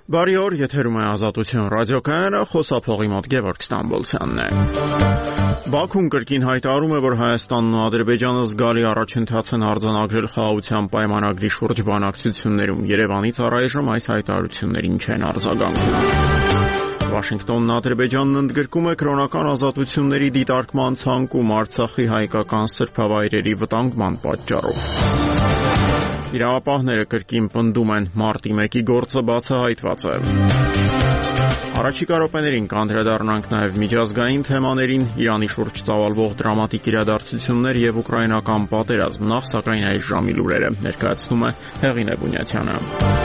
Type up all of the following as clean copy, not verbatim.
Բարի օր, եթերում է Ազատություն ռադիոկայանը, խոսափողի մոտ Գևորգ Ստամբոլցյանն է։ Բաքուն կրկին հայտարարում է, որ Հայաստանն ու Ադրբեջանը զգալի առաջընթաց են արձանագրել խաղաղության պայմանագրի շուրջ բանակցություններում։ Երևանից առայժմ այս հայտարարություններին չեն արձագանքում։ Վաշինգտոնն Ադրբեջանն ընդգրկում է կրոնական ազատությունների դիտարկման ցանկում Արցախի հայկական սրբավայրերի վտանգման պատճառով։ Իրավապահները կրկին պնդում են, մարտի 1-ի գործը բացահայտված է։ Առաջիկա րոպեներին կանդրադառնանք նաև միջազգային թեմաներին, Իրանի շուրջ ծավալվող դրամատիկ իրադարձություններ եւ ուկրաինական պատերազմ, նախ սակայն այս ժամի լուրերը ներկայացնում է Հեղինե Բունյաթյանը։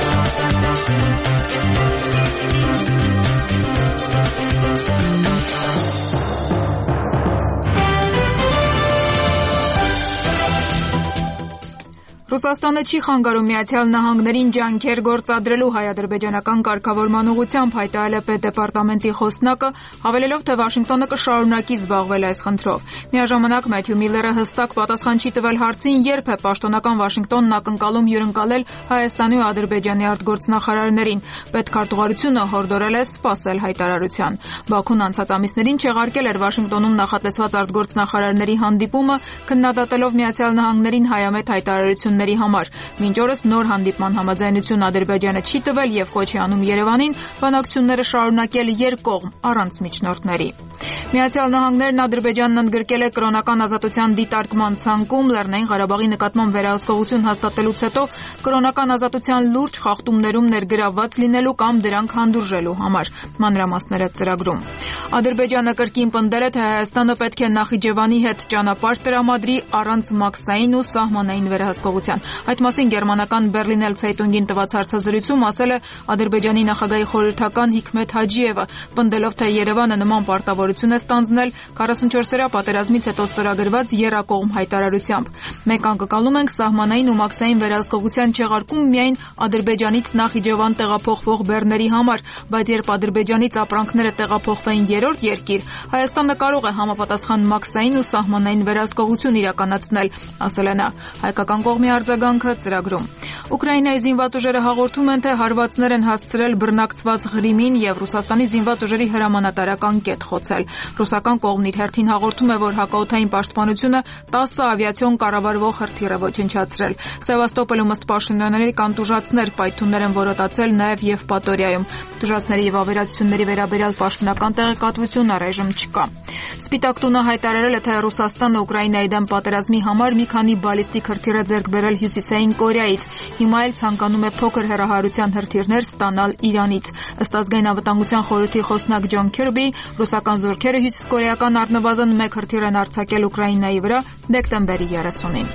Ռուսաստանը չի խանգարում Միացյալ Նահանգներին ջանքեր գործադրելու հայ-ադրբեջանական կարգավորման ուղղությամբ, հայտարարել է Պետդեպարտամենտի խոսնակը, հավելելով, թե Վաշինգտոնը կշարունակի զբաղվել այս խնդրով։ Միաժամանակ Մեթյու Միլլերը հստակ պատասխան չի տվել հարցին, երբ է պաշտոնական Վաշինգտոնն ակնկալում հյուրընկալել Հայաստանի ու Ադրբեջանի արտգործնախարարներին։ Պետքարտուղարությունը հորդորել է սպասել հայտարարության։ Բաքուն անցած ամիսներին չեղարկել էր Վաշինգտոնում նախատեսված արտգործնախարարների հանդիպումը, քննադատելով Միացյալ Նահանգներին հայամետ հայտարարություններ համար։ Մինչ օրս նոր հանդիպման համաձայնություն Ադրբեջանը չի տվել եւ կոչ է անում Երևանին բանակցությունները շարունակել երկկողմ առանց միջնորդների։ Միացյալ Նահանգներն Ադրբեջանն ընդգրկել է կրոնական ազատության դիտարկման ցանկում Լեռնային Ղարաբաղի նկատմամբ վերահսկողություն հաստատելուց հետո կրոնական ազատության լուրջ խախտումներում ներգրավված լինելու կամ դրանք հանդուրժելու համար։ Մանրամասները ծրագրում։ Ադրբեջանը կրկին պնդել է, թե Հայաստանը պետք է Նախիջևանի հետ ճանապարհ տրամադրի առանց մաքսային ու սահմանային վերահսկողության։ Այդ մասին գերմանական Berliner Zeitung-ին տված հարցազրույցում ասել է Ադրբեջանի նախագահի խորհրդական Հիկմեթ Հաջիևը, պնդելով, թե Երևանը նման պարտավորություն է ստանձնել 44-օրյա պատերազմից հետո ստորագրված եռակողմ հայտարարությամբ։ Մենք անկալում ենք սահմանային ու մաքսային վերահսկողության չեղարկում միայն Ադրբեջանից Նախիջևան տեղափոխվող բեռների համար, բայց երբ Ադրբեջանից ապրանքները տեղափոխվեն երրորդ երկիր, Հայաստանը կարող է համապատասխան մաքսային ու սահմանային վերահսկողություն իրականացնել, ասել է նա։ Հայկական կողմի արձագանքը ծրագրում։ Ուկրաինայի զինված ուժերը հաղորդում են, թե հարվածներ են հասցրել բռնակցված Ղրիմին եւ Ռուսաստանի զինված ուժերի հրամանատարական կետ խոցել։ Ռուսական կողմն իր հերթին հաղորդում է, որ հակաօդային պաշտպանությունը 10 ավիացիոն կառավարվող հրթիռ է ոչնչացրել։ Սևաստոպոլում ըստ Փաշինյանների կանտուժացներ պայթյուններ են որոտացել նաեւ Եվպատորիայում։ Տուժածների եւ ավերածությունների վերաբերյալ պաշտոնական տեղեկատվություն առայժմ չկա։ Սպիտակ տունը հայտարարել է, թե Ռուսաստանը Ուկրաինայի դեմ պատերազմի համար մի քանի բալիստիկ հրթիռ է ձեռք բերել Հյուսիսային Կորեայից։ Հիմա էլ ցանկանում է փոքր հեռահարության հրթիռներ ստանալ Իրանից։ Ըստ ազգային անվտանգության խորհրդի խոսնակ Ջոն Քիրբի, ռուսական զորքերը հյուսիսկորեական առնվազն 1 հրթիռ են արձակել Ուկրաինայի վրա դեկտեմբերի 30-ին։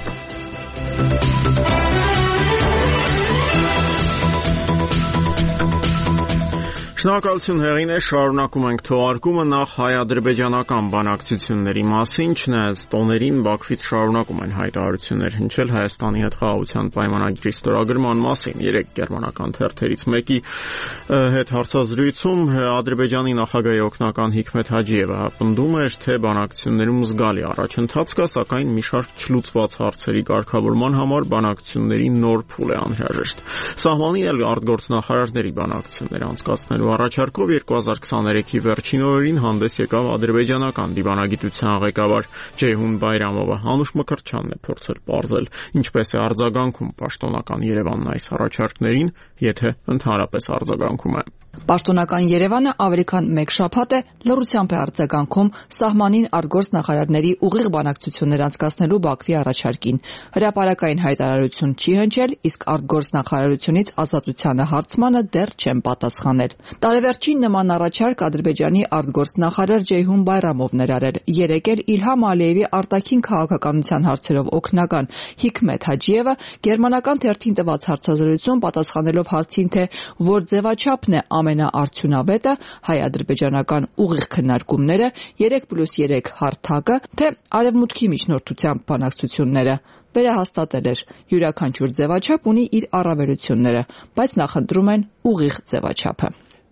Շնորհակալություն Հեղինե, շարունակում ենք թողարկումը նախ հայ-ադրբեջանական բանակցությունների մասին, չնայած տոներին Բաքվից շարունակում են հայտարարություններ հնչել Հայաստանի հետ խաղաղության պայմանագրի ստորագրման մասին։ Երեք գերմանական թերթերից մեկի հետ հարցազրույցում Ադրբեջանի նախագահի օգնական Հիկմեթ Հաջիևը պնդում էր, թե բանակցություններում զգալի առաջընթաց կա, սակայն մի շարք չլուծված հարցերի կարգավորման համար բանակցությունների նոր փուլ է անհրաժեշտ։ Սահմանին էլ արտգործնախարարների բանակցություններ անցկացնելու առաջարկով 2023-ի վերջին օրերին հանդես եկավ ադրբեջանական դիվանագիտության ղեկավար Ջեյհուն Բայրամովը։ Հանուշ Մկրտչյանն է փորձել պարզել, ինչպես է արձագանքում պաշտոնական Երևանն այս առաջարկներին, եթե ընդհանրապես արձագանքում է։ Պաշտոնական Երևանը ավելի քան 1 շաբաթ է լռությամբ է արձագանքում սահմանին արտգործնախարարների ուղիղ բանակցություններ անցկացնելու Բաքվի առաջարկին։ Հրապարակային հայտարարություն չի հնչել, իսկ արտգործնախարարությունից ազատությանը հարցմանը դեռ չեն պատասխանել։ Տարեվերջին նման առաջարկ Ադրբեջանի արտգործնախարար Ջեյհուն Բայրամովն էր արել։ Երեկ էլ Իլհամ Ալիևի արտաքին քաղաքականության հարցերով օգնական Հիկմեթ Հաջիևը գերմանական թերթին տված հարցազրույցում պատասխանելով հարցին, թե որ ձևաչափն է ամենաարդյունավետը, հայ-ադրբեջանական ուղիղ քննարկումները, 3+3 հարթակը, թե արևմուտքի միջնորդությամբ բանակցությունները, վերահաստատել էր։ Յուրաքանչյուր ձևաչափ ունի իր առավելությունները, բայց նախընտրում են ուղիղ ձևաչափը։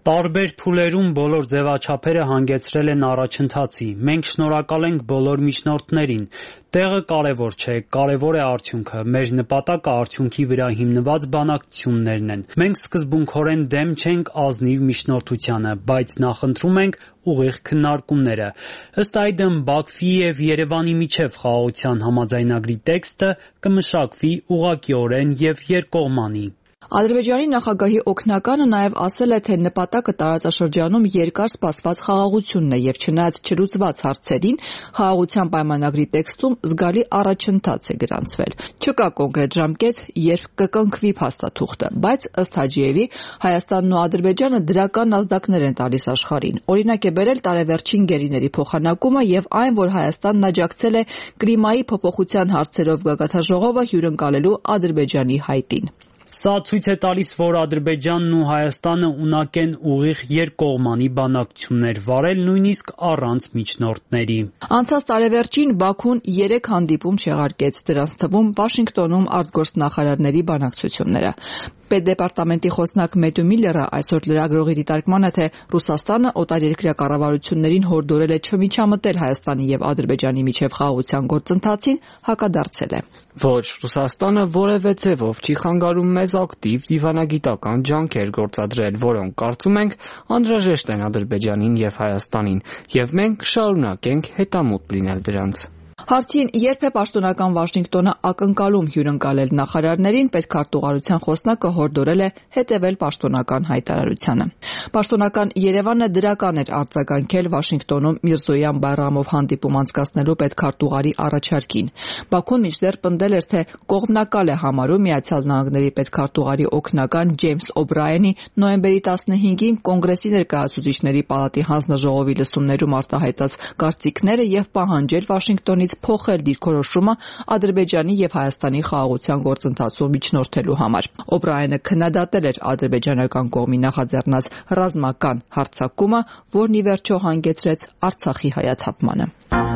Տարբեր փուլերում բոլոր ձևաչափերը հանգեցրել են առաջընթացի։ Մենք շնորհակալ ենք բոլոր միջնորդներին։ Տեղը կարևոր չէ, կարևոր է արդյունքը։ Մեր նպատակը արդյունքի վրա հիմնված բանակցություններն են։ Մենք սկզբունքորեն դեմ չենք ազնիվ միջնորդությանը, բայց նախընտրում ենք ուղիղ քննարկումները։ Ըստ այդմ Բաքվի եւ Երևանի միջև խաղաղության համաձայնագրի տեքստը կմշակվի ուղղակիորեն եւ երկկողմանի։ Ադրբեջանի նախագահի օգնականը նաև ասել է, թե նպատակը տարածաշրջանում երկար սպասված խաղաղությունն է եւ չնայած չլուծված հարցերին, խաղաղության պայմանագրի տեքստում զգալի առաջընթաց է գրանցվել։ Չկա կոնկրետ ժամկետ, երբ կկնքվի փաստաթուղթը, բայց ըստ Հաջիևի Հայաստանն ու Ադրբեջանը դրական ազդակներ են տալիս աշխարհին։ Օրինակ է բերել տարեվերջին գերիների փոխանակումը եւ այն, որ Հայաստանն աջակցել է Կրիմայի փոփոխության հարցերով գագաթաժողովը հյուրընկալելու Ադրբեջանի հայտին։ Սա ցույց է տալիս, որ Ադրբեջանն ու Հայաստանը ունակ են ուղիղ երկկողմանի բանակցություններ վարել նույնիսկ առանց միջնորդների։ Անցած տարեվերջին Բաքուն 3 հանդիպում չեղարկեց, դրանց թվում Վաշինգտոնում արտգործնախարարների բանակցությունները։ Պետդեպարտամենտի խոսնակ Մեթյու Միլլերը այսօր լրագրողի դիտարկմանը, թե Ռուսաստանը օտարերկրյա կառավարություններին հորդորել է չմիջամտել Հայաստանի եւ Ադրբեջանի միջև խաղաղության գործընթացին, հակադարձել է։ Ոչ, Ռուսաստանը որևէ ձևով չի խանգարում մեզ ակտիվ դիվանագիտական ջանքեր գործադրել, որոնք կարծում ենք անհրաժեշտ են Ադրբեջանին եւ Հայաստանին, եւ մենք կշարունակենք հետամուտ լինել դրանց։ Հարցին երբ է պաշտոնական Վաշինգտոնը ակնկալում հյուրընկալել նախարարներին, պետքարտուղարության խոսնակը հորդորել է հետևել պաշտոնական հայտարարությանը։ Պաշտոնական Երևանը դրական էր արձագանքել Վաշինգտոնում Միրզոյան Բայրամով հանդիպում անցկացնելու պետքարտուղարի առաջարկին։ Բաքուն մինչդեռ պնդել էր, թե կողմնակալ է համարում Միացյալ Նահանգների պետքարտուղարի օգնական Ջեյմս Օբրայենի նոյեմբերի 15-ին Կոնգրեսի ներկայացուցիչների պալատի հանձնաժողովի լսումներում արտահայտած կարծիքները եւ պահանջել Վաշինգտոնից փոխել դիրքորոշումը Ադրբեջանի եւ Հայաստանի խաղաղության գործընթացում միջնորդելու համար։ Օբրայենը քննադատել էր ադրբեջանական կողմի նախաձեռնած ռազմական հարձակումը, որն ի վերջո հանգեցրեց Արցախի հայաթափմանը։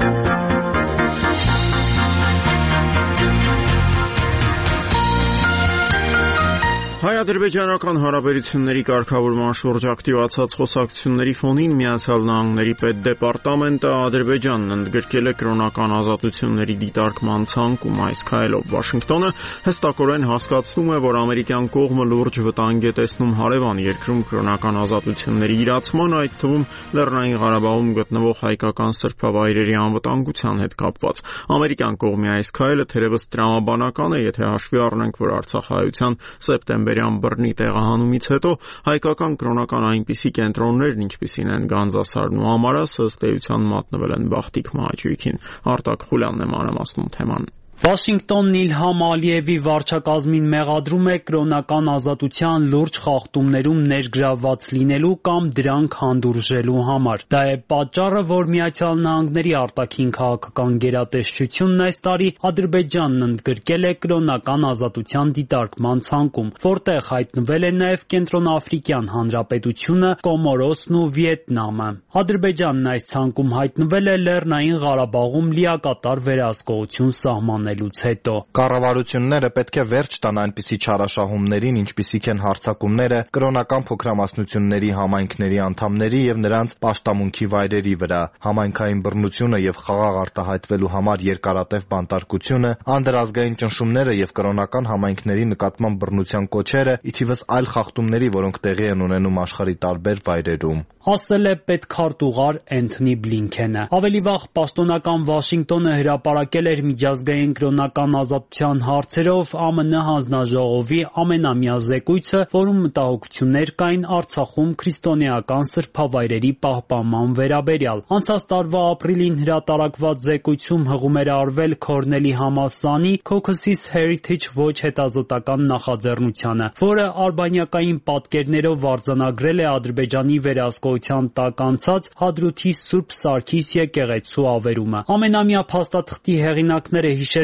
Հայ-ադրբեջանական հարաբերությունների կարգավորման շուրջ ակտիվացած խոսակցությունների ֆոնին Միացյալ Նահանգների պետդեպարտամենտը Ադրբեջանն ընդգրկել է կրոնական ազատությունների դիտարկման ցանկում։ Այս քայլով Վաշինգտոնը հստակորեն հասկացնում է, որ ամերիկյան կողմը լուրջ վտանգ է տեսնում հարևան երկրում կրոնական ազատությունների իրացման, այդ թվում Լեռնային Ղարաբաղում գտնվող հայկական սրբավայրերի անվտանգության հետ կապված։ Ամերիկյան կողմի այս քայլը թերևս տրամաբանական է, եթե հաշվի առնենք, որ Արցախահայության սեպտեմբերյան բռնի տեղահանումից հետո հայկական կրոնական այնպիսի կենտրոններն, ինչպիսին են Գանձասարն ու Ամարասը, ըստ էության մատնվել են Բախտիկ մահաճույքին։ Արտակ Խուլյանն է մանրամասնում թեման։ Վաշինգտոնն Իլհամ Ալիևի վարչակազմին մեղադրում է կրոնական ազատության լուրջ խախտումներում ներգրավված լինելու կամ դրանք հանդուրժելու համար։ Դա է պատճառը, որ Միացյալ Նահանգների արտաքին քաղաքական գերատեսչությունն այս տարի Ադրբեջանն ընդգրկել է կրոնական ազատության դիտարկման ցանկում, որտեղ հայտնվել է նաև Կենտրոնաֆրիկյան Հանրապետությունը, Կոմորոսն ու Վիետնամը։ Ադրբեջանն այս ցանկում հայտնվել է Լեռնային Ղարաբաղում լիակատար վերահսկողություն սահմանել հետո։ Կառավարությունները պետք է վերջ տան այնպիսի չարաշահումներին, ինչպիսիք են հարձակումները կրոնական փոքրամասնությունների համայնքների անդամների եւ նրանց պաշտամունքի վայրերի վրա, համայնքային բռնությունը եւ խաղաղ արտահայտվելու համար երկարատև բանտարկությունը, անդրազգային ճնշումները եւ կրոնական համայնքների նկատմամբ բռնության կոչերը, ի թիվս այլ խախտումների, որոնք տեղի են ունենում աշխարհի տարբեր վայրերում, ասել է պետքարտուղար Էնթոնի Բլինքենը։ Ավելի վաղ պաշտոնական Վաշինգտոնը հրապարակել էր միջազգային կրոնական ազատության հարցերով ԱՄՆ հանձնաժողովի ամենամյա զեկույցը, որում մտահոգություններ կային Արցախում քրիստոնեական սրբավայրերի պահպանման վերաբերյալ։ Անցած տարվա ապրիլին հրատարակված զեկույցում հղում էր արվել Քորնելի Համասանի Caucasus Heritage ոչ հետազոտական նախաձեռնությանը, որը արբանյակային պատկերներով արձանագրել է Ադրբեջանի վերահսկողության տակ անցած Հադրութի Սուրբ Սարգիս եկեղեցու ավերումը։ Ամենամյա փաստաթղթի հեղինակները հիշեցին,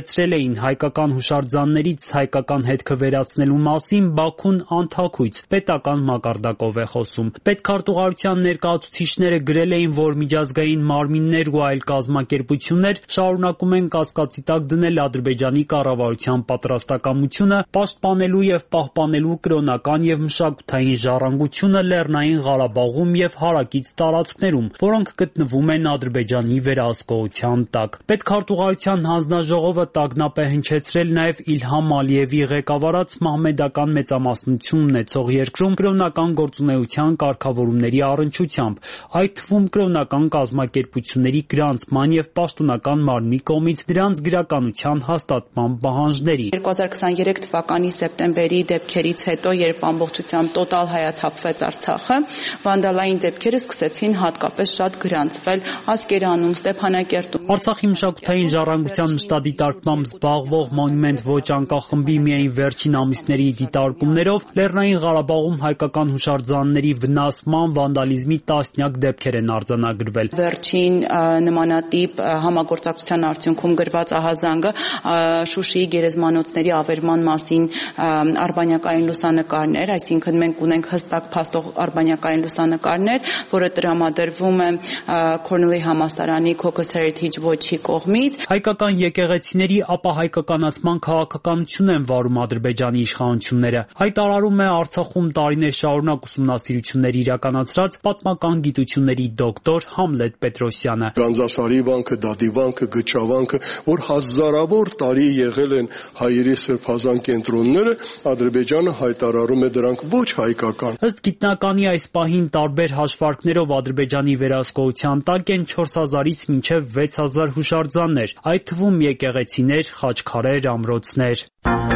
հնչեցրել էին հայկական հուշարձաններից հայկական հետքը վերացնելու մասին Բաքուն անթաքույց պետական մակարդակով է խոսում։ Պետքարտուղարության ներկայացուցիչները գրել էին, որ միջազգային մարմիններ ու այլ կազմակերպություններ շարունակում են կասկածի տակ դնել Ադրբեջանի կառավարության պատրաստակամությունը պաշտպանելու եւ պահպանելու կրոնական եւ մշակութային ժառանգությունը Լեռնային Ղարաբաղում եւ հարակից տարածքներում, որոնք գտնվում են Ադրբեջանի վերահսկողության տակ։ Պետքարտուղարության հանձնաժողովը տագնապ է հնչեցրել նաեւ Իլհամ Ալիևի ղեկավարած մահմեդական մեծամասնություն ունեցող երկրում կրոնական գործունեության կարգավորումների առնչությամբ, այդ թվում կրոնական կազմակերպությունների գրանցման եւ պաշտոնական մարմնի կողմից դրանց գրականության հաստատման պահանջների։ 2023 թվականի սեպտեմբերի դեպքերից հետո, երբ ամբողջությամբ տոտալ հայաթափվեց Արցախը, վանդալային դեպքերը սկսեցին հատկապես շատ գրանցվել Ասկերանում, Ստեփանակերտում։ Արցախի մշակութային ժառանգության մշտադիտարկմամբ զբաղվող Մոնումենտ ոչ անկախ խմբի միայն վերջին ամիսների դիտարկումներով Լեռնային Ղարաբաղում հայկական հուշարձանների վնասման, վանդալիզմի տասնյակ դեպքեր են արձանագրվել։ Վերջին նմանատիպ համագործակցության արդյունքում գրված ահազանգը Շուշիի գերեզմանոցների ավերման մասին արբանյակային լուսանկարներ, այսինքն մենք ունենք հստակ փաստող արբանյակային լուսանկարներ, որը տրամադրվում է Cornell համալսարանի Caucus Heritage Watch-ի կողմից։ Հայկական եկեղեցիների ապահայկականացման քաղաքականություն են վարում Ադրբեջանի իշխանությունները։ Հայտարարում է Արցախում տարիներ շարունակ ուսումնասիրություններ իրականացրած պատմական գիտությունների դոկտոր Համլետ Պետրոսյանը։ Գանձասարի վանքը, Դադիվանքը, Գճավանքը, որ հազարավոր տարի եղել են հայերի սրբազան կենտրոնները, Ադրբեջանը հայտարարում է դրանք ոչ հայկական։ Ըստ գիտնականի այս պահին տարբեր հաշվարկներով Ադրբեջանի վերահսկողության տակ են 4000-ից մինչև 6000 հուշարձաններ, այդ թվում եկեղեցիներ, խաչքարեր, ամրոցներ։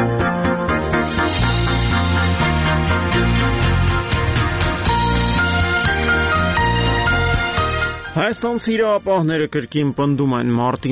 Հայաստանցի իրավապահները կրկին պնդում են մարտի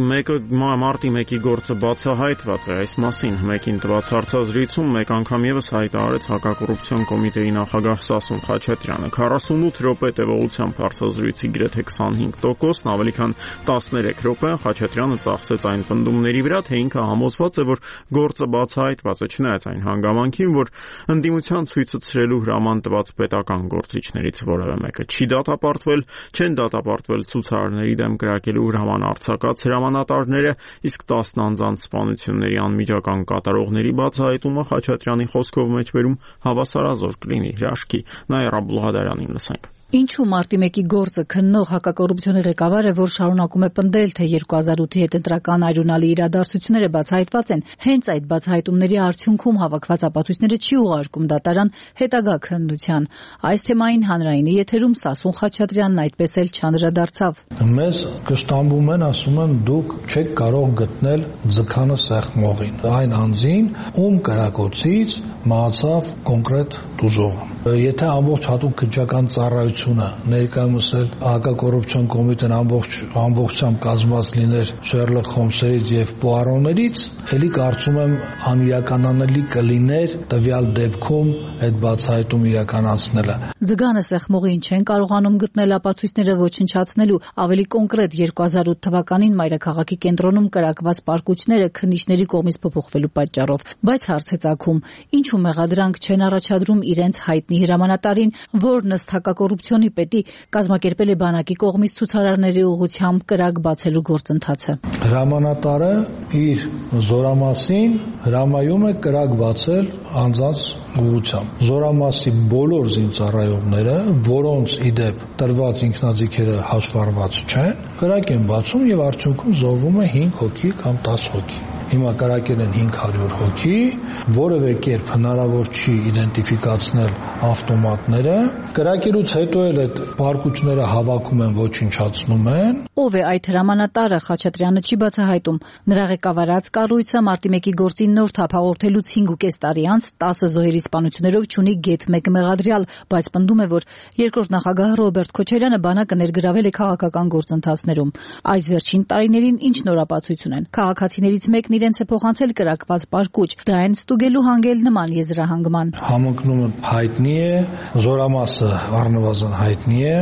1-ի գործը բացահայտված է։ Այս մասին ՄԵԿ-ին տված հարցազրույցում մեկ անգամ եւս հայտարարեց Հակակոռուպցիոն կոմիտեի նախագահ Սասուն Խաչատրյանը։ 48 րոպե տևողությամբ հարցազրույցի գրեթե 25%-ն, ավելի քան 13 րոպե Խաչատրյանը ծախսեց այն պնդումների վրա, թե ինքը համոզված է, որ գործը բացահայտված է, չնայած այն հանգամանքին, որ ընդդիմության ցույցը ցրելու հրաման տված պետական գործիչներից որևէ մեկը չի դատապարտվել, չեն դատապարտվել ցուցարարների դեմ կրակելու հրաման արձակած հրամանատարները, իսկ 10 անձանց սպանությունների անմիջական կատարողների բացահայտումը Խաչատրյանի խոսքով մեջբերում հավասարազոր կլինի հրաշքի։ Նաիրա Բուլղադարյանին լսենք։ Ինչու մարտի 1-ի գործը քննող հակակոռուպցիոնի ղեկավարը, որ շարունակում է պնդել, թե 2008-ի հետընտրական այրունալի իրադարձությունները բացահայտված են, հենց այդ բացահայտումների արդյունքում հավաքված ապացույցները չի ուղարկում դատարան հետագա քննության։ Այս թեմային հանրայինի եթերում Սասուն Խաչատրյանն այդպես էլ չանդրադարձավ։ Մեզ կշտամբում են, ասում են, դուք չեք կարող գտնել ձգանը սեղմողին, այն անձին, ում կրակոցից մահացավ կոնկրետ տուժողը։ Եթե ամբողջ հատուկ քննչական ծառայությունը ներկայումս էլ հակակոռուպցիոն կոմիտեն ամբողջությամբ կազմված լիներ Շերլոկ Հոլմսերից եւ Պուարոներից, ելի կարծում եմ անիրականանալի կլիներ տվյալ դեպքում այդ բացահայտումը իրականացնելը։ Ձգանը սեղմողին չեն կարողանում գտնել ապացույցները ոչնչացնելու, ավելի կոնկրետ 2008 թվականին մայրաքաղաքի կենտրոնում կրակված պարկուճները քննիչների կողմից փոփոխվելու պատճառով, բայց հարց է ծագում, ինչու մեղադրանք չեն առաջադրում իրենց հայտնի հրամանատարին, որն ըստ հակակոռուպցիոնի պետի կազմակերպել է բանակի կողմից ցուցարարների ուղղությամբ կրակ բացելու գործընթացը։ Հրամանատարը իր զորամասին հրամայում է կրակ բացել անձանց ուղղությամբ։ Զորամասի բոլոր զինծառայողները, որոնց իդեպ տրված ինքնաձիգերը հաշվառված չեն, կրակ են բացում եւ արդյունքում զոհվում է 5 հոգի կամ 10 հոգի։ Հիմա կրակել են 500 հոգի, որևէ կերպ հնարավոր չի իդենտիֆիկացնել ավտոմատները, կրակելուց հետո էլ այդ պարկուճները հավաքում են, ոչնչացնում են։ Ով է այդ հրամանատարը, Խաչատրյանը չի բացահայտում։ Նրա ղեկավարած կառույցը մարտի 1-ի գործին նոր թափ հաղորդելուց 5.5 տարի անց 10 զոհերի սպանություններով չունի գեթ մեկ մեղադրյալ, բայց պնդում է, որ երկրորդ նախագահ Ռոբերտ Քոչարյանը բանակը ներգրավել է քաղաքական գործընթացներում։ Այս վերջին տարիներին ինչ նոր ապացույց ունեն։ Քաղաքացիներից մեկն իրենց է փոխանցել կրակված պարկուճ, դա այն ստուգելու հանգել նման եզրահանգման։ Համընկնումը հայտնի է, զորամասը առնվազն հայտնի է,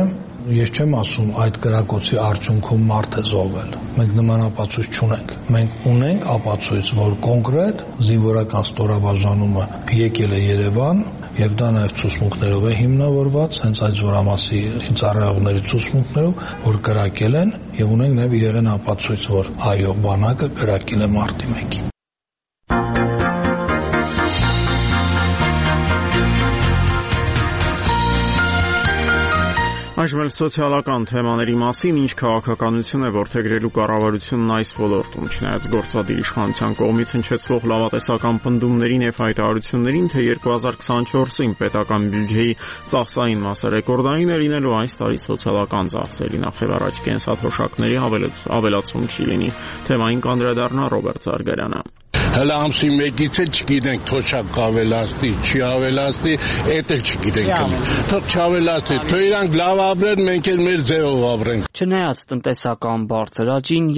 Ես չեմ ասում այդ կրակոցի արդյունքում մարդ է զոհվել։ Մենք նման ապացույց չունենք։ Մենք ունենք ապացույց, որ կոնկրետ զինվորական ստորաբաժանումը եկել է Երևան եւ դա նաեւ ցուցմունքներով է հիմնավորված, հենց այդ զորամասի ծառայողների ցուցմունքներով, որ կրակել են եւ ունենք նաեւ իրեղեն ապացույց, որ այո, բանակը կրակել է մարտի 1-ին։ Այժմ էլ սոցիալական թեմաների մասին, ինչ քաղաքականություն է որդեգրելու կառավարությունն այս ոլորտում, չնայած գործադիր իշխանության կողմից հնչեցվող լավատեսական պնդումներին եւ հայտարարություններին, թե 2024-ին պետական բյուջեի ծախսային մասը ռեկորդային է լինելու, այս տարի սոցիալական ծախսերի նախևառաջ կենսաթոշակների ավելացում չի լինի։ Թեմային կանդրադառնա Ռոբերտ Զարգարյանը։ Հələ ամսի 1-ից էլ չգիտենք թոշակ կավելացնի, չի ավելացնի, էդ էլ չգիտենք։ Թող չավելացնի, թող իրանք լավ ապրեն, մենք էլ մեր ձևով ապրենք։ Չնայած տնտեսական բարձր աճին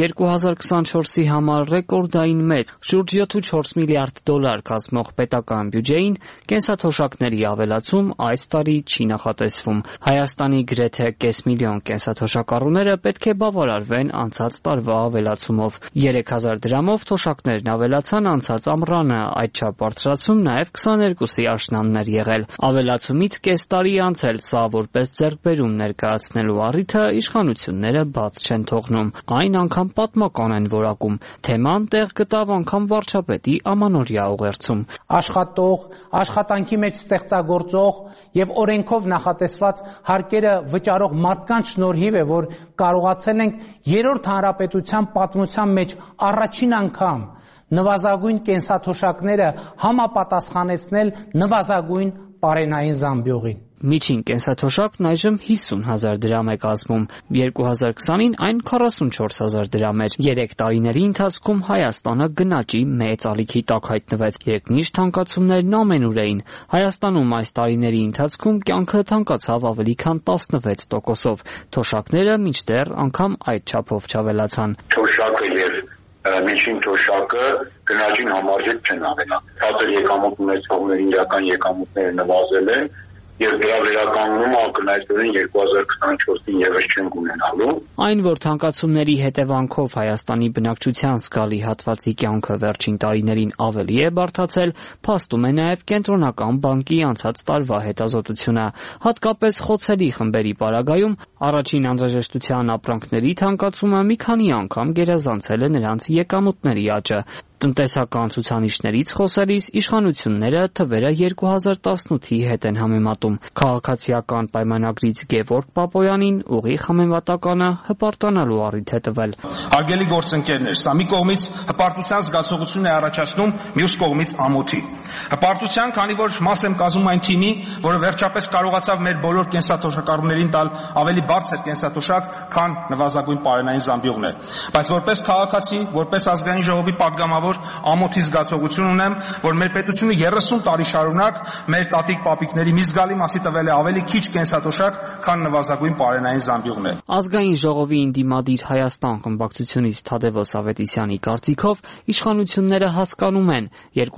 2024-ի համար ռեկորդային մեծ, շուրջ 7.4 միլիարդ դոլար կազմող պետական բյուջեին կենսաթոշակների ավելացում այս տարի չի նախատեսվում։ Հայաստանի գրեթե կես միլիոն կենսաթոշակառուները պետք է բավարարվեն անցած տարվա ավելացումով։ 3000 դրամով թոշակներն ավելացան անցած ամռանը, այդչափ բարձրացում նաև 22-ի աշնանն էր եղել։ Ավելացումից կես տարի անցել, սա որպես ձեռքբերում ներկայացնելու առիթը իշխանությունները բաց չեն թողնում։ Այն անգամ պատմական են որակում։ Թեման տեղ գտավ անգամ վարչապետի ամանորյա ուղերձում։ Աշխատող, աշխատանքի մեջ ստեղծագործող եւ օրենքով նախատեսված հարկերը վճարող մարդկանց շնորհիվ է, որ կարողացել ենք 3-րդ հանրապետության պատմության մեջ առաջին անգամ նվազագույն կենսաթոշակները համապատասխանեցնել նվազագույն պարենային զամբյուղին։ Միջին կենսաթոշակն այժմ 50,000 դրամ է կազմում, 2020-ին այն 44,000 դրամ էր։ 3 տարիների ընթացքում Հայաստանը գնաճի մեծ ալիքի տակ հայտնվեց։ Երկնիշ թանկացումներն ամենուր էին։ Հայաստանում այս տարիների ընթացքում կյանքը թանկացավ ավելի քան 16%-ով։ Թոշակները մինչդեռ անգամ այդ չափով չավելացան։ Թոշակը եւ միջին թոշակը գնաճին համարժեք չեն ավելացել։ Ցածր եկամուտ ունեցողների իրական եկամուտները նվազել են եւ դրա վերականգնումը ակնհայտորեն 2024-ին եւս չենք ունենալու։ Այն, որ թանկացումների հետևանքով Հայաստանի բնակչության զգալի հատվածի կյանքը վերջին տարիներին ավելի է բարդացել, փաստում է նաեւ Կենտրոնական բանկի անցած տարվա հետազոտությունը։ Հատկապես խոցելի խմբերի պարագայում առաջին անհրաժեշտության ապրանքների թանկացումը մի քանի անգամ գերազանցել է նրանց եկամուտների աճը։ Տնտեսական ցուցանիշներից խոսելիս իշխանությունները թվերը 2018-ի հետ են համեմատում։ Քաղաքացիական պայմանագրից Գևորգ Պապոյանին ուղիղ համեմատականը հպարտանալու առիթ է տվել։ Հարգելի գործընկերներ, սա մի կողմից հպարտության զգացողություն է առաջացնում, մյուս կողմից ամոթի։ Հպարտության, քանի որ մաս եմ կազմում այն թիմի, որը վերջապես կարողացավ մեր բոլոր կենսաթոշակառուներին տալ ավելի բարձր կենսաթոշակ, քան նվազագույն պարենային զամբյուղն է։ Բայց որպես քաղաքացի, որպես ազգային ժողովի պատգամավոր ամոթի զգացողություն ունեմ, որ մեր պետությունը 30 տարի շարունակ մեր տատիկ-պապիկների մի զգալի մասի տվել է ավելի քիչ կենսաթոշակ, քան նվազագույն պարենային զամբյուղն է։ Ազգային ժողովի ինդիմադիր Հայաստան խմբակցությունից Թադևոս Ավետիսյանի կարծիքով իշխանությունները հասկանում են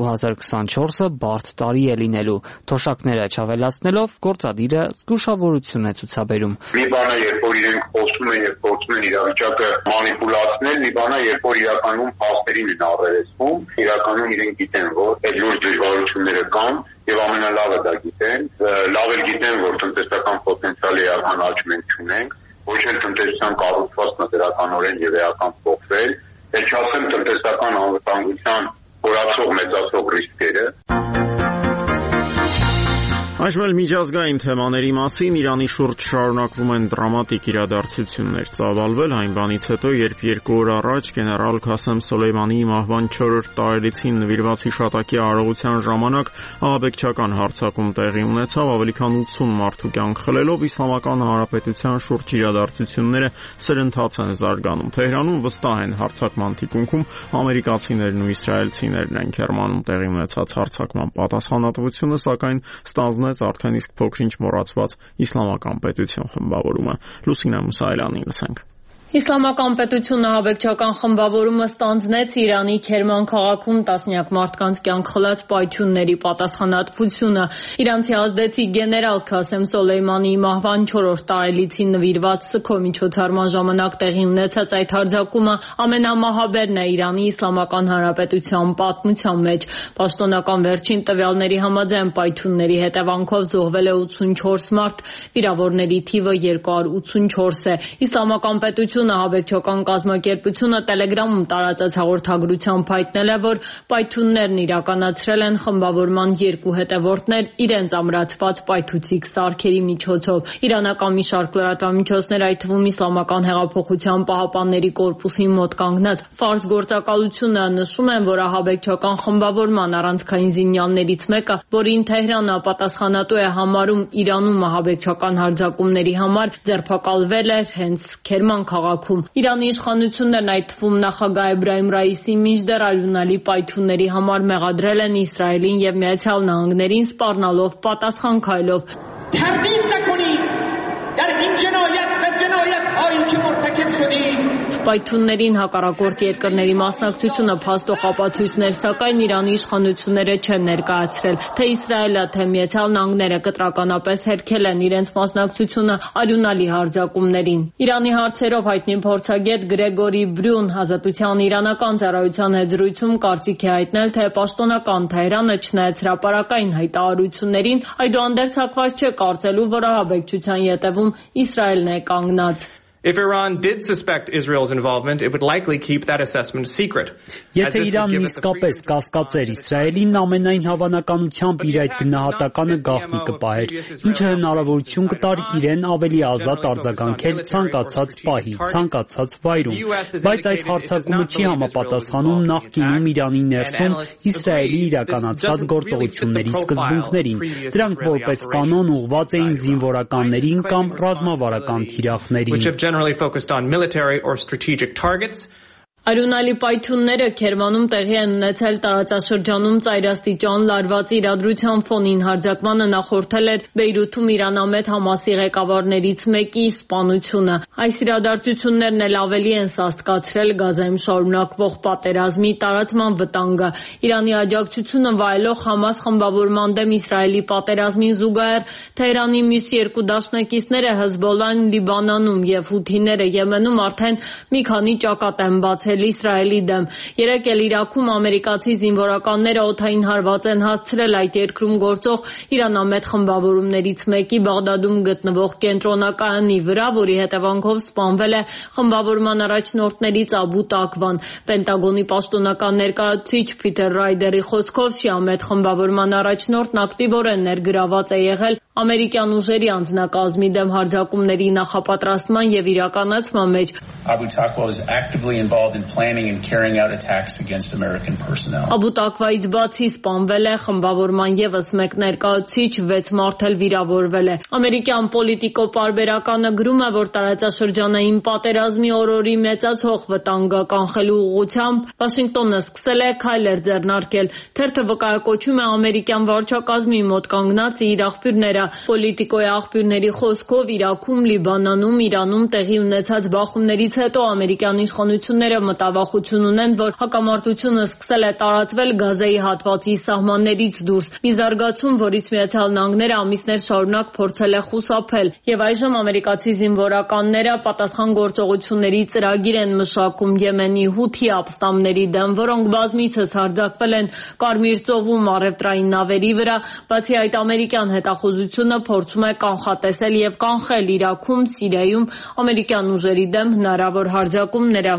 2024-ը բարդ տարի է լինելու, թոշակները չավելացնելով գործադիրը զգուշավորություն է ցուցաբերում։ Մի բան է, երբ որ իրենք խոսում են եւ փորձում են իրավիճակը մանիպուլացնել, մի բան է, երբ որ իրականում փաստերին են առերեսվում, իրականում իրենք գիտեն, որ այդ լուրջ դժվարությունները կան եւ ամենալավը դա գիտեն, լավ էլ գիտեն, որ տնտեսական պոտենցիալի էական աճ մենք չունենք, ոչ էլ տնտեսության կառուցվածքն է դրականորեն եւ էական փոխվել, էլ չասեմ տնտեսական անվտանգության խորացող մեծացող ռիսկերը։ Այժմ էլ միջազգային թեմաների մասին Իրանի շուրջ շարունակվում են դրամատիկ իրադարձություններ ծավալվել այն բանից հետո, երբ 2 օր առաջ գեներալ Քասեմ Սոլեյմանիի մահվան 4-րդ տարելիցին նվիրված հիշատակի արարողության ժամանակ ահաբեկչական հարձակում տեղի ունեցավ, ավելի քան 80 մարդու կյանք խլելով Իսլամական Հանրապետության շուրջ իրադարձությունները սրընթաց են զարգանում։ Թեհրանում վստահ են հարձակման թիկունքում ամերիկացիներն ու իսրայելցիներն են։ Քերմանում տեղի ունեցած հարձակման պատասխանատվությունը սակայն ստանձնել արդեն իսկ փոքրինչ մոռացված իսլամական պետություն խմբավորումը։ Լուսինե Մուսայելյանին լսենք։ Իսլամական պետությունը հավեկչական խմբավորումը ստանձնեց Իրանի Քերման քաղաքում տասնյակ մարդկանց կյանք խլած պայթյունների պատասխանատվությունը։ Իրանցի ազդեցիկ գեներալ Քասեմ Սոլեյմանիի մահվան 4-րդ տարելիցին նվիրված սգո միջոցառման ժամանակ տեղի ունեցած այդ հարձակումը ամենամահաբերն է Իրանի Իսլամական Հանրապետության պատմության մեջ։ Պաշտոնական վերջին տվյալների համաձայն պայթյունների հետևանքով զոհվել է 84 մարդ, վիրավորների թիվը 284 է։ Իսլամական պետությունը հավեկչական կազմակերպությունը Telegram-ում տարածած հաղորդագրությամբ հայտնել է, որ պայթյուններն իրականացրել են խմբավորման 2 հետևորդներ իրենց ամրացված պայթուցիկ սարքերի միջոցով։ Իրանական մի շարք լրատվամիջոցներ, այդ թվում Իսլամական հեղափոխության պահապանների կորպուսի մոտ կանգնած Ֆարս գործակալությունը նշում են, որ հավեկչական խմբավորման առանցքային զինյալներից մեկը, որին Թեհրանը պատասխանատու է համարում Իրանում հավեկչական հարձակումների համար, ձերբակալվել է հենց Քերման քաղաքում։ Իրանի իշխանություններն, այդ թվում նախագահ Էբրահիմ Ռայիսի, մինչդեռ արյունալի պայթյունների համար մեղադրել են Իսրայելին եւ Միացյալ Նահանգներին, սպառնալով պատասխան քայլով։ Պայթյուններին հակառակորդ երկրների մասնակցությունը փաստող ապացույցներ, սակայն Իրանի իշխանությունները չեն ներկայացրել, թե Իսրայելը, թե Միացյալ Նահանգները կտրականապես հերքել են իրենց մասնակցությունը արյունալի հարձակումներին։ Իրանի հարցերով հայտնի փորձագետ Գրեգորի Բրյուն Ազատության իրանական ծառայության հետ զրույցում կարծիք է հայտնել, թե պաշտոնական Թեհրանը, չնայած հրապարակային հայտարարություններին, այդուհանդերձ հակված չէ կարծելու, որ ահաբեկչության ետևում Իսրայելն է կանգնած։ If Iran did suspect Israel's involvement, it would likely keep that assessment secret. Եթե Իրանն իսկապես կասկածեր Իսրայելին, ամենայն հավանականությամբ իր այդ գնահատականը գաղտնի կպահեր, ինչը հնարավորություն կտար իրեն ավելի ազատ արձագանքել ցանկացած պահի, ցանկացած վայրում։ Բայց այդ հարձակումը չի համապատասխանում նախկինում Իրանի ներսում Իսրայելի իրականացած գործողությունների սկզբունքներին։ Դրանք որպես կանոն ուղղված էին զինվորականներին կամ ռազմավարական թիրախներին. Generally focused on military or strategic targets. Արյունալի պայթյունները Քերմանում տեղի են ունեցել տարածաշրջանում ծայրաստիճան լարված իրադրության ֆոնին։ Հարձակմանը նախորդել էր Բեյրութում Իրանամետ Համասի ղեկավարներից մեկի սպանությունը։ Այս իրադարձություններն էլ ավելի են սաստկացրել Գազայում շարունակվող պատերազմի տարածման վտանգը։ Իրանի աջակցությունը վայելող Համաս խմբավորման դեմ Իսրայելի պատերազմին զուգահեռ Թեհրանի մյուս 2 դաշնակիցները Հեզբոլլահն Լիբանանում եւ Հութիները Եմենում արդեն մի քանի ճակատ են բացել Իսրայելի դեմ։ Երեկ էլ Իրաքում ամերիկացի զինվորականները օդային հարված են հասցրել այդ երկրում գործող իրանամետ խմբավորումներից մեկի Բաղդադում գտնվող կենտրոնակայանի վրա, որի հետևանքով սպանվել է խմբավորման առաջնորդներից Աբու Տակվան։ Պենտագոնի պաշտոնական ներկայացուցիչ Փիթեր Ռայդերի խոսքով շիամետ խմբավորման առաջնորդն ակտիվորեն ներգրաված է եղել ամերիկյան ուժերի անձնակազմի դեմ հարձակումների նախապատրաստման եւ իրականացման մեջ։ Աբու Տակվայից բացի սպանվել է խմբավորման եւս մեկ ներկայացուցիչ, 6 մարդ էլ վիրավորվել է։ Ամերիկյան Պոլիտիկո պարբերականը գրում է, որ տարածաշրջանային պատերազմի օրորի մեծացող վտանգը կանխելու ուղղությամբ Վաշինգտոնը սկսել է քայլեր ձեռնարկել։ Թերթը վկայակոչում է ամերիկյան վարչակազմի մոտ կանգնած իր աղբյուրները։ Պոլիտիկոյի աղբյուրների խոսքով Իրաքում, Լիբանանում, Իրանում տեղի ունեցած բախումներից հետո ամերիկյան իշխանությունները մտավախություն ունեն, որ հակամարտությունը սկսել է տարածվել Գազայի հատվածի սահմաններից դուրս։ Մի զարգացում, որից Միացյալ Նահանգները ամիսներ շարունակ փորձել է խուսափել, եւ այժմ ամերիկացի զինվորականները պատասխան գործողությունների ծրագիր են մշակում Եմենի Հութի ապստամբների դեմ, որոնք բազմիցս հարձակվել են Կարմիր ծովում առևտրային նավերի վրա։ Բացի այդ, ամերիկյան հետախուզությունը փորձում է կանխատեսել եւ կանխել Իրաքում, Սիրիայում ամերիկյան ուժերի դեմ հնարավոր հարձակումները։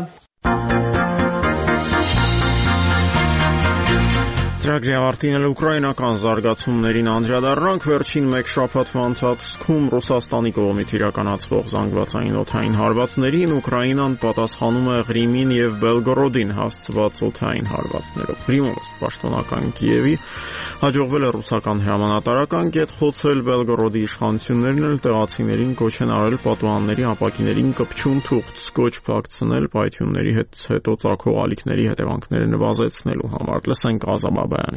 Ծրագրի ավարտին էլ ուկրաինական զարգացումներին անդրադառնանք։ Վերջին մեկ շաբաթվա ընթացքում Ռուսաստանի կողմից իրականացվող զանգվածային օդային հարվածներին Ուկրաինան պատասխանում է Ղրիմին եւ Բելգորոդին հասցված օդային հարվածներով։ Ղրիմում պաշտոնական Կիևի հաջողվել է ռուսական հրամանատարական կետ խոցել, Բելգորոդի իշխանություններն էլ տեղացիներին կոչ են արել պատուհանների ապակիներին կպչուն թուղթ սկոչ փակցնել պայթյունների հետո ծագող ալիքների հետևանքները նվազեցնելու համար։ Լսենք Ազաբաբյանին։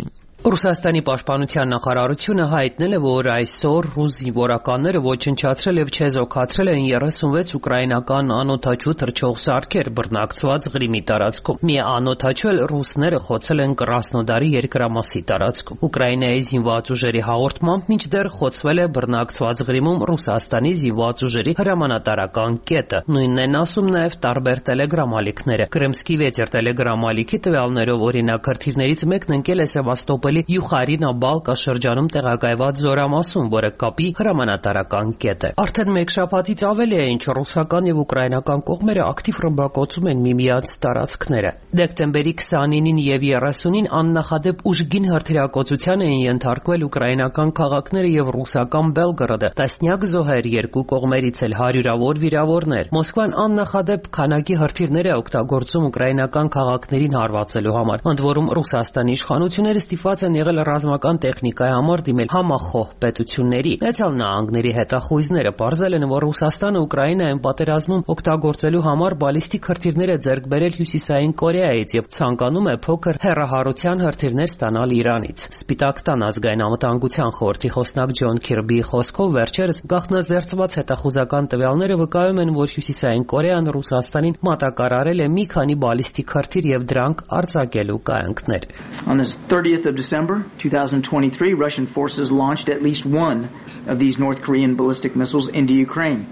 Ռուսաստանի պաշտպանության նախարարությունը հայտնել է, որ այսօր ռուս զինվորականները ոչնչացրել եւ չեզոքացրել են 36 ուկրաինական անօդաչու թռչող սարքեր բռնակցված Ղրիմի տարածքում։ Մի անօդաչու էլ ռուսները խոցել են Կրասնոդարի երկրամասի տարածքում։ Ուկրաինայի զինված ուժերի հաղորդմամբ մինչդեռ խոցվել է բռնակցված Ղրիմում Ռուսաստանի զինված ուժերի հրամանատարական կետը։ Նույնն են ասում նաեւ տարբեր տելեգրամ ալիքները։ Կրեմսկի վեծեր տելեգրամ ալիքի տվյալներով օրինակ հրթիռներից մեկն ընկել է Սևաստոպոլի Յուխարինա Բալկա շրջանում տեղակայված զորամասում, որը կապի հրամանատարական կետ է։ Արդեն մեկ շաբաթից ավելի է, ինչ ռուսական եւ ուկրաինական կողմերը ակտիվ ռմբակոծում են միմյանց տարածքները։ Դեկտեմբերի 29-ին եւ 30-ին աննախադեպ ուժգին հրթիռակոծության էին ենթարկվել ուկրաինական քաղաքները եւ ռուսական Բելգրադը, տասնյակ զոհեր, երկու կողմերից էլ հարյուրավոր վիրավորներ։ Մոսկվան աննախադեպ քանակի հրթիռներ է օգտագործում ուկրաինական քաղաքներին հարվածելու համար, ընդ որում Ռուսաստանի իշխանությունները ստիպված են եղել ռազմական տեխնիկայի համար դիմել համախոհ պետությունների։ Միացյալ Նահանգների հետախույզները պարզել են, որ Ռուսաստանը Ուկրաինայում պատերազմում օգտագործելու համար բալիստիկ հրթիռներ է ձեռք բերել Հյուսիսային Կորեայից եւ ցանկանում է փոքր հեռահարության հրթիռներ ստանալ Իրանից։ Սպիտակ տան ազգային անվտանգության խորհրդի խոսնակ Ջոն Քիրբիի խոսքով վերջերս գաղտնազերծված հետախուզական տվյալները վկայում են, որ Հյուսիսային Կորեան Ռուսաստանին մատակարարել է մի քանի բալիստիկ հրթիռ եւ դրանք արձակելու կայանքներ։ On the 30th of December 2023, Russian forces launched at least one of these North Korean ballistic missiles into Ukraine.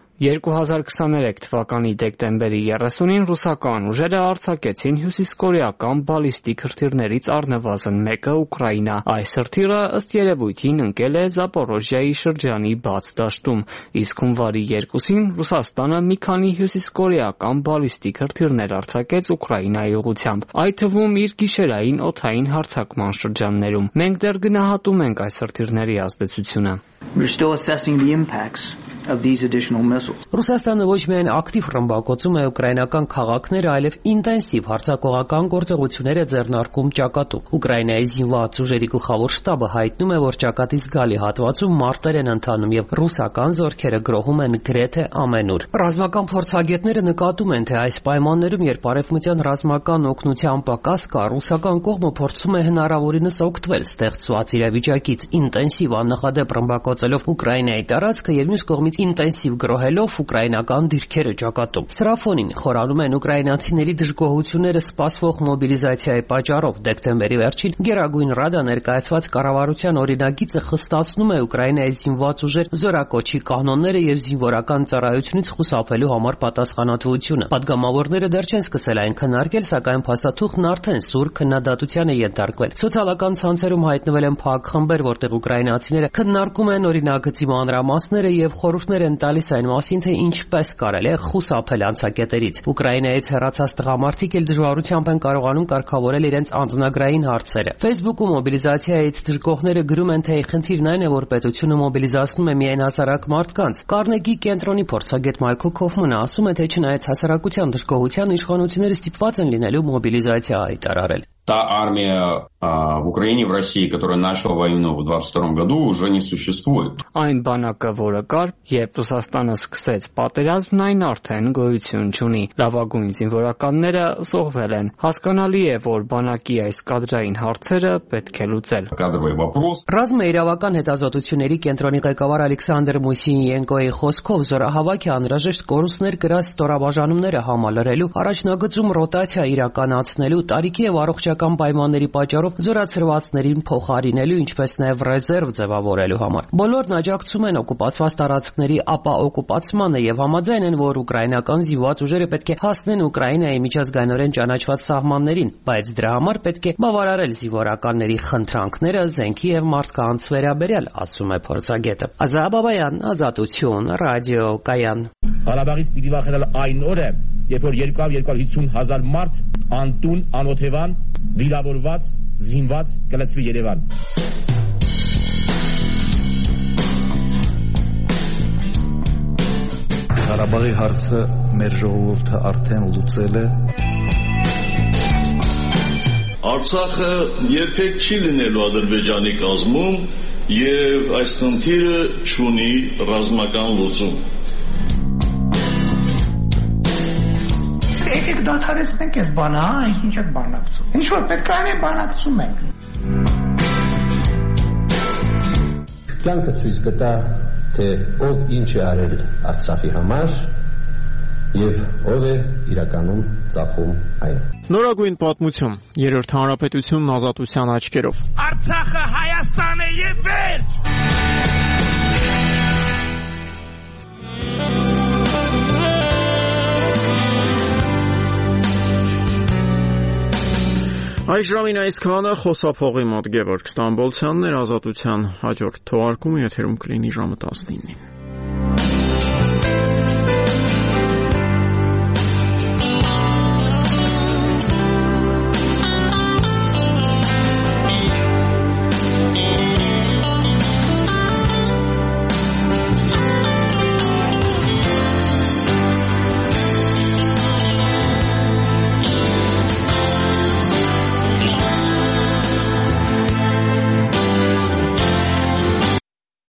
2023 թվականի դեկտեմբերի 30-ին ռուսական ուժերը արձակեցին հյուսիսկորեական բալիստիկ հրթիռներից առնվազն մեկը Ուկրաինա։ Այս հրթիռը ըստ երևույթին ընկել է Զապորոժիայի շրջանի բաց դաշտում, իսկ հունվարի 2-ին Ռուսաստանը մի քանի հյուսիսկորեական բալիստիկ հրթիռներ արձակեց Ուկրաինայի ուղղությամբ, այդ թվում իր գիշերային օդային հարձակման շրջաններում։ Մենք դեռ գնահատում ենք այս հրթիռների ազդեցությունը։ We're still assessing the impacts of these additional missiles. Ռուսաստանը ոչ միայն ակտիվ ռմբակոծում է ուկրաինական քաղաքները, այլև ինտենսիվ հարձակողական գործողություններ է ձեռնարկում ճակատում։ Ուկրաինայի զինված ուժերի գլխավոր շտաբը հայտնում է, որ ճակատի զգալի հատվածում մարտեր են ընթանում եւ ռուսական զորքերը գրոհում են գրեթե ամենուր։ Ռազմական փորձագետները նկատում են, թե այս պայմաններում, երբ արևմտյան ռազմական օգնության պակաս կա, ռուսական կողմը փորձում է հնարավորինս օգտվել ստեղծված իրավիճակից, ինտենսիվ աննախադեպ ռմբակոծելով Ուկրաինայի տարածքը եւ մյուս կողմից ինտենսիվ գրոհելով ուկրաինական դիրքերը ճակատում։ Սրա ֆոնին խորանում են ուկրաինացիների դժգոհությունները սպասվող մոբիլիզացիայի պատճառով։ Դեկտեմբերի վերջին Գերագույն Ռադա ներկայացված կառավարության օրինագիծը խստացնում է Ուկրաինայի զինված ուժեր զորակոչի կանոնները եւ զինվորական ծառայությունից խուսափելու համար պատասխանատվությունը։ Պատգամավորները դեռ չեն սկսել այն քննարկել, սակայն փաստաթուղթն արդեն սուր քննադատության է ենթարկվել։ Սոցիալական ցանցերում հայտնվել են փակ խմբեր, որտեղ ուկրաինացիները քննարկում են օրինագծի մանրամասները եւ խորհուրդներ են տալիս այն մասին, թե ինչպես կարելի է խուսափել անցակետերից։ Ուկրաինայից հեռացած տղամարդիկ էլ դժվարությամբ են կարողանում կարգավորել իրենց անձնագրային հարցերը։ Facebook-ում մոբիլիզացիայից դժգոհները գրում են, թե խնդիրն այն է, որ պետությունը մոբիլիզացնում է միայն հասարակ մարդկանց։ Կարնեգի կենտրոնի փորձագետ Մայքլ Քոֆմանը ասում է, թե չնայած հասարակության դժգոհության, իշխանությունները ստիպված են լինելու մոբիլիզացիա հայտարարել։ Та армия в Украине, в России, которая начала войну в 22 году, уже не существует. Այն բանակը, որը կար, երբ Ռուսաստանը սկսեց պատերազմն, այն արդեն գոյություն չունի։ Լավագույն զինվորականները զոհվել են։ Հասկանալի է, որ բանակի այս կադրային հարցերը պետք է լուծել։ Кадровый вопрос. Ռազմաիրավական հետազոտությունների կենտրոնի ղեկավար Ալեքսանդր Մուսինյենկոյի խոսքով զորահավաք է անհրաժեշտ կորուստներ կրած ստորաբաժանումները համալրելու, առաջնագծում ռոտացիա իրականացնելու, տարիքի եւ առողջական պայմանների պատճառով զորացրվածներին փոխարինելու, ինչպես նաև ռեզերվ ձևավորելու համար։ Բոլորն աջակցում են օկուպացված տարածքների ապաօկուպացմանը եւ համաձայն են, որ ուկրաինական զինված ուժերը պետք է հասնեն Ուկրաինայի միջազգայինորեն ճանաչված սահմաններին, բայց դրա համար պետք է բավարարել զինվորականների խնդրանքները զենքի եւ մարդկանց վերաբերյալ, ասում է փորձագետը։ Ազատ Բաբայան, Ազատություն, ռադիո Կայան։ Ղարաբաղից պիտի վախենալ այն օրը, երբ որ 250,000 մարդ անտուն, անօթևան, վիրավորված, զինված կլցվի Երևան։ Ղարաբաղի հարցը մեր ժողովուրդը արդեն լուծել է։ Արցախը երբեք չի լինելու Ադրբեջանի կազմում եւ այս խնդիրը չունի ռազմական լուծում։ Եկեք դադարեցնենք այս բանը, ինչ եք բանակցում։ Ինչ որ պետք է անենք, բանակցում ենք։ կյանքը ցույց կտա, թե ով ինչ է արել Արցախի համար եւ ով է իրականում ծախում այն։ Նորագույն պատմություն, Երրորդ հանրապետությունն ազատության աչքերով։ Արցախը Հայաստան է եւ վերջ։ Այս ժամին այսքանը, խոսափողի մոտ Գևորգ Ստամբոլցյանն էր, ազատության հաջորդ թողարկումը եթերում կլինի ժամը 19-ին։